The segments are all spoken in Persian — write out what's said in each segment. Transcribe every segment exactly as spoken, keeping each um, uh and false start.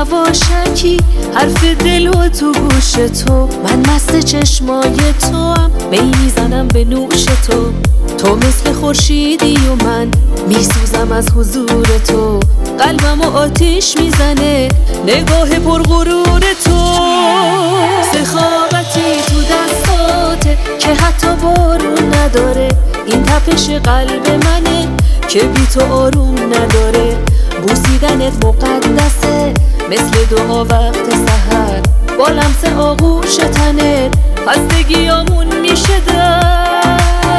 یواشکی حرف دل و تو گوش تو، من مست چشمای تو هم می میزنم به نوش تو. تو مثل خورشیدی و من میسوزم از حضور تو، قلبمو آتیش میزنه نگاه پرغرور تو. سخاوتی تو دستاته که حتی بارون نداره، این تپش قلب منه که بی تو آروم نداره. بوسیدنت مقدسه مثل دعا وقت سحر، با لمس آغوش تنت خستگیامون میشه در.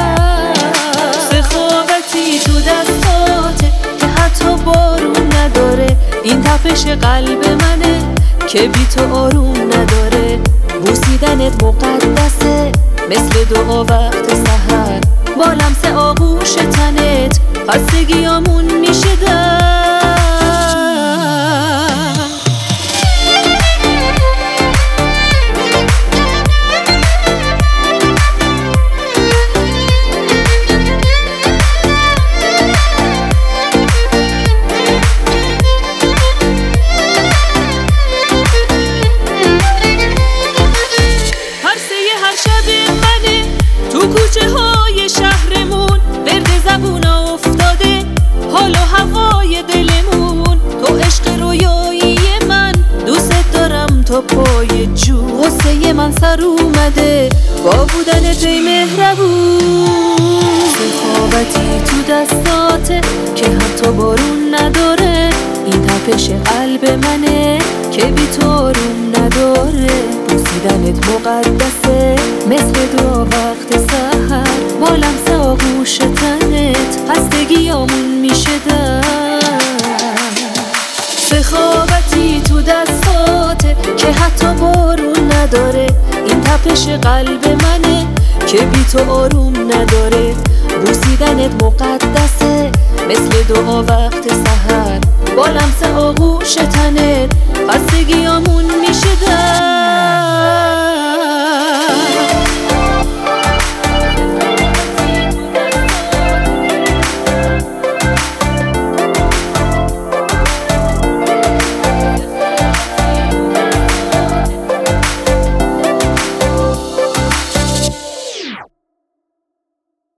سخاوتی تو دستاته که حتی بارون نداره، این تپش قلب منه که بی تو آروم نداره. بوسیدنت مقدسه مثل دعا وقت سحر، با لمس آغوش تنت خستگیامون میشه در. کوچه های شهرمون ورد زبونا افتاده، حال و هوای دلمون تو عشق رویایی من. دوست دارم تا پای جو، غصه من سر اومده با بودنت ای مهربون. سخاوتی تو دستاته که حتی بارون نداره، این تپش قلب منه که بی تو آروم نداره. بوسیدنت مقدسه مثل دعا وقت سحر، با لمس آغوش تنت خستگیامون میشه در. سخاوتی تو دستاته که حتی بارون نداره، این تپش قلب منه که بی تو آروم نداره. بوسیدنت مقدسه مثل دعا وقت سحر، با لمس آغوش تنت خستگیامون میشه در.